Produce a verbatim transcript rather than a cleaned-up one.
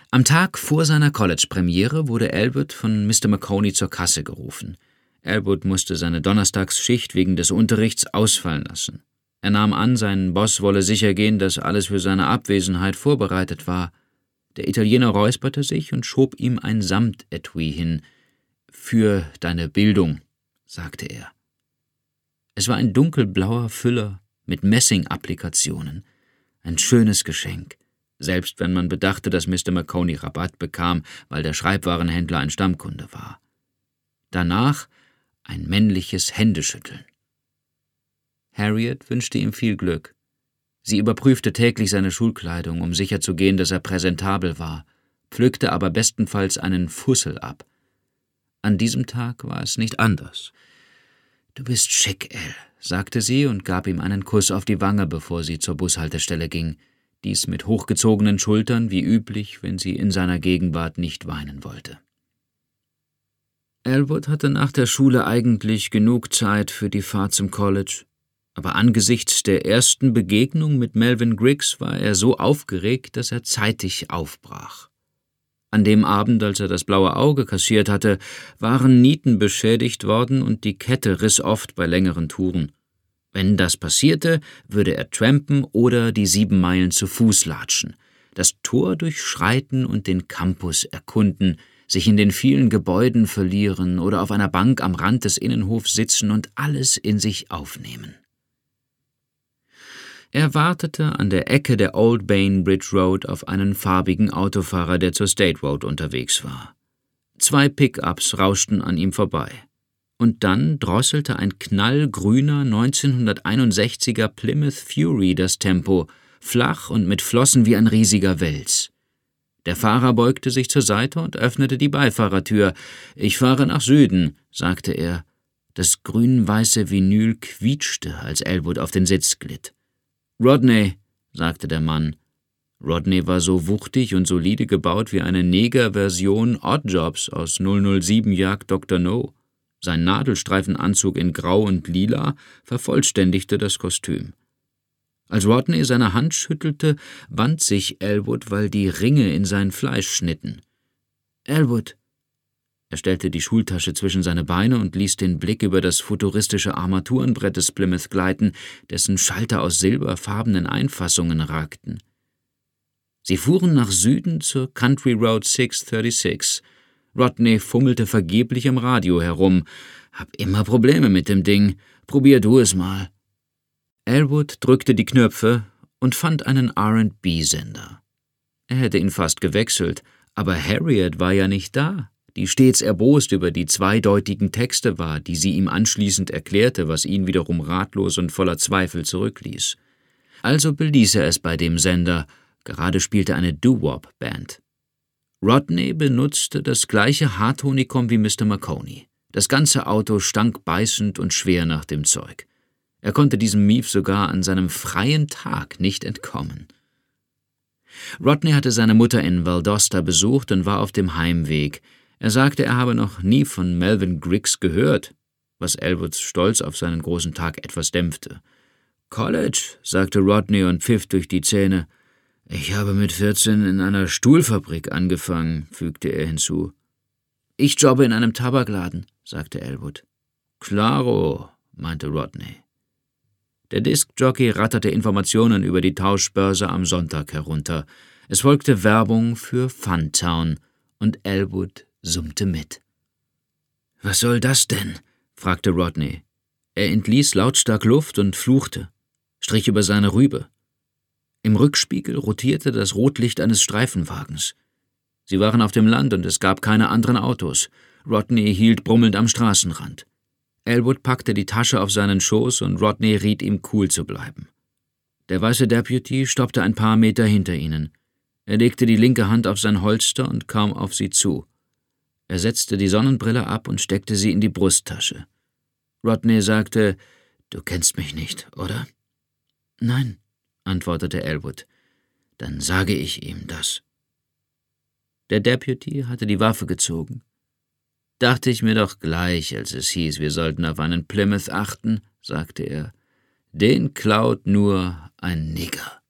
Am Tag vor seiner College-Premiere wurde Elwood von Mister Mahoney zur Kasse gerufen. Elwood musste seine Donnerstagsschicht wegen des Unterrichts ausfallen lassen. Er nahm an, sein Boss wolle sichergehen, dass alles für seine Abwesenheit vorbereitet war. Der Italiener räusperte sich und schob ihm ein Samtetui hin. »Für deine Bildung«, sagte er. Es war ein dunkelblauer Füller mit Messing-Applikationen. Ein schönes Geschenk, selbst wenn man bedachte, dass Mister Mahoney Rabatt bekam, weil der Schreibwarenhändler ein Stammkunde war. Danach ein männliches Händeschütteln. Harriet wünschte ihm viel Glück. Sie überprüfte täglich seine Schulkleidung, um sicherzugehen, dass er präsentabel war, pflückte aber bestenfalls einen Fussel ab. An diesem Tag war es nicht anders. »Du bist schick, El«, sagte sie und gab ihm einen Kuss auf die Wange, bevor sie zur Bushaltestelle ging, dies mit hochgezogenen Schultern, wie üblich, wenn sie in seiner Gegenwart nicht weinen wollte. Elwood hatte nach der Schule eigentlich genug Zeit für die Fahrt zum College, aber angesichts der ersten Begegnung mit Melvyn Griggs war er so aufgeregt, dass er zeitig aufbrach. An dem Abend, als er das blaue Auge kassiert hatte, waren Nieten beschädigt worden und die Kette riss oft bei längeren Touren. Wenn das passierte, würde er trampen oder die sieben Meilen zu Fuß latschen, das Tor durchschreiten und den Campus erkunden, sich in den vielen Gebäuden verlieren oder auf einer Bank am Rand des Innenhofs sitzen und alles in sich aufnehmen. Er wartete an der Ecke der Old Bainbridge Road auf einen farbigen Autofahrer, der zur State Road unterwegs war. Zwei Pick-ups rauschten an ihm vorbei. Und dann drosselte ein knallgrüner neunzehnhunderteinundsechziger Plymouth Fury das Tempo, flach und mit Flossen wie ein riesiger Wels. Der Fahrer beugte sich zur Seite und öffnete die Beifahrertür. »Ich fahre nach Süden«, sagte er. Das grün-weiße Vinyl quietschte, als Elwood auf den Sitz glitt. »Rodney«, sagte der Mann. Rodney war so wuchtig und solide gebaut wie eine Neger-Version Oddjobs aus null null sieben Jagd Doktor No. Sein Nadelstreifenanzug in Grau und Lila vervollständigte das Kostüm. Als Rodney seine Hand schüttelte, wand sich Elwood, weil die Ringe in sein Fleisch schnitten. »Elwood!« Er stellte die Schultasche zwischen seine Beine und ließ den Blick über das futuristische Armaturenbrett des Plymouth gleiten, dessen Schalter aus silberfarbenen Einfassungen ragten. Sie fuhren nach Süden zur Country Road sechs sechsunddreißig. Rodney fummelte vergeblich im Radio herum. »Hab immer Probleme mit dem Ding. Probier du es mal.« Elwood drückte die Knöpfe und fand einen R and B-Sender. Er hätte ihn fast gewechselt, aber Harriet war ja nicht da, die stets erbost über die zweideutigen Texte war, die sie ihm anschließend erklärte, was ihn wiederum ratlos und voller Zweifel zurückließ. Also beließ er es bei dem Sender, gerade spielte eine Doo-Wop-Band. Rodney benutzte das gleiche Hartonikum wie Mister Mahoney. Das ganze Auto stank beißend und schwer nach dem Zeug. Er konnte diesem Mief sogar an seinem freien Tag nicht entkommen. Rodney hatte seine Mutter in Valdosta besucht und war auf dem Heimweg. Er sagte, er habe noch nie von Melvyn Griggs gehört, was Elwoods Stolz auf seinen großen Tag etwas dämpfte. »College«, sagte Rodney und pfiff durch die Zähne. »Ich habe mit vierzehn in einer Stuhlfabrik angefangen«, fügte er hinzu. »Ich jobbe in einem Tabakladen«, sagte Elwood. »Klaro«, meinte Rodney. Der Diskjockey ratterte Informationen über die Tauschbörse am Sonntag herunter. Es folgte Werbung für Funtown und Elwood summte mit. »Was soll das denn?« fragte Rodney. Er entließ lautstark Luft und fluchte, strich über seine Rübe. Im Rückspiegel rotierte das Rotlicht eines Streifenwagens. Sie waren auf dem Land und es gab keine anderen Autos. Rodney hielt brummelnd am Straßenrand. Elwood packte die Tasche auf seinen Schoß und Rodney riet ihm, cool zu bleiben. Der weiße Deputy stoppte ein paar Meter hinter ihnen. Er legte die linke Hand auf sein Holster und kam auf sie zu. Er setzte die Sonnenbrille ab und steckte sie in die Brusttasche. Rodney sagte, »Du kennst mich nicht, oder?« »Nein«, antwortete Elwood. »Dann sage ich ihm das.« Der Deputy hatte die Waffe gezogen. »Dachte ich mir doch gleich, als es hieß, wir sollten auf einen Plymouth achten«, sagte er. »Den klaut nur ein Nigger.«